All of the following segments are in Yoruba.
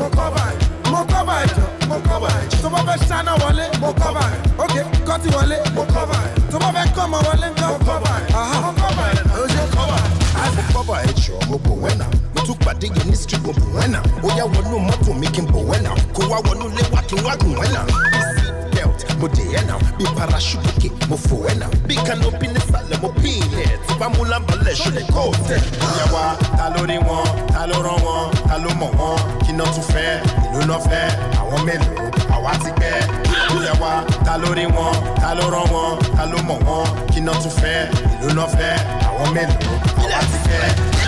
mo cover ẹ̀. Mo cover ẹ̀ jọ, mo cover ẹ̀. Tó bá fẹ́ ṣáná wọlé, mo cover ẹ̀. Ok, kọ́tì wọlé, mo cover ẹ̀. Tó bá fẹ́ kọ́ ọmọ wọlé, mo cover ẹ̀. Mo cover ẹ̀. Ó ṣe cover ẹ̀. Mo cover ẹ̀ jọ, mo bò wẹ́nà. Mo tún pàdé yẹn ní street, mo bò wẹ́nà. Ó yá wọnú mọ́tò mi kí n bò wẹ́nà. Kó wá wọnú ilé wa kí n wá gùn wẹ́nà. Mo dé ẹ̀ náà, bí parachute kè, mo fò ẹ̀ náà. Bí canopy nísàlẹ̀, mo pín ẹ̀. Tí bá mú lámbàlẹ̀, ṣo lè kó tẹ̀. Ìyá wa, ta ló rí wọn, ta ló rán wọn, ta ló mọ̀ wọn. Kí náà tún fẹ́, ìlú náà fẹ́, àwọn mélòó, àwa ti pẹ́. Ìyá wa, ta ló rí wọn, ta ló rán wọn, ta ló mọ̀ wọn. Kí náà tún fẹ́, ìlú náà fẹ́, àwọn mélòó, àwa ti pẹ́.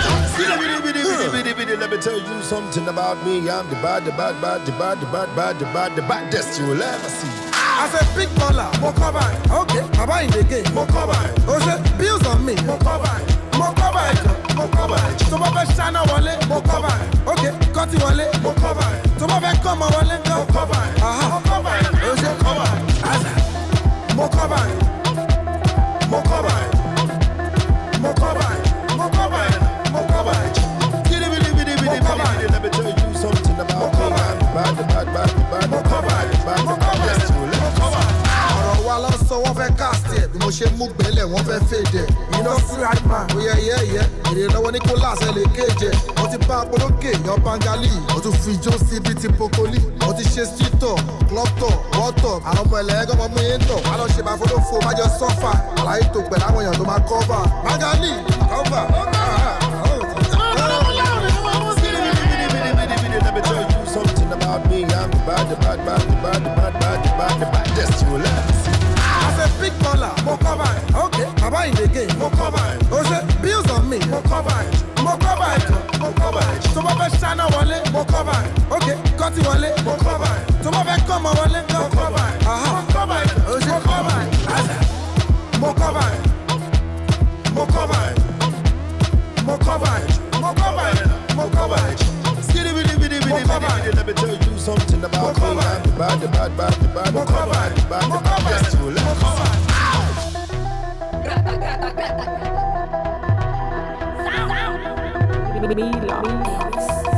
Let me tell you something about me. I'm the baddest you will ever see. As a big baller, mo cover it. Okay, Baba in the game, mo cover it. Oh, say bills on me, mo cover it. Mo cover it, mo cover it. To my best channel wale, mo cover it. Okay, cut it wale, mo cover it. To my best come wale, mo cover it. Mo cover it. Oh, say cover it. Mo cover it. Mo cover it. Mo cover it. Mo cover it. Mo cover it. Let me tell you something about me. I'm the baddest you will ever see. Ọ̀rọ̀ wa lọ sọ wọ́n fẹ́ cast ẹ̀ bí mo ṣe mú gbẹ́lẹ̀ wọ́n fẹ́ fèdè. Iná sí Radman, ó yẹ èrè lọ́wọ́ Nicholas ẹ̀ lè kéje. Mo ti bá Apolókè yan Bangali, mo tún fi ijó sí bíi ti Pokoli. Mo ti ṣe street tour, club tour, world tour. Àwọn ọmọ ẹlẹ́gàn ọmọ yẹn tọ̀, wá lọ ṣe máa fọlọ́fọ, má jọ sọ́fà. Àlàyé tó pẹ̀lú àwọn èèyàn tó máa cover. Bangali, cover. Let me tell you something about me. I'm the baddest you will ever see. As a big baller, mo cover it. Okay, Baba in the game, mo cover it. Oh, say bills on me, mo cover it. Mo cover it, mo cover it. To my best channel wale, mo cover it. Okay, cut it wale, mo cover it. To my best come wale, mo cover it. Mo cover it. Oh, say cover it. Mo cover it. Mo cover it. Mo cover it. Mo cover it. Mo cover it. Let me tell you something about me. I'm the baddest you will ever see.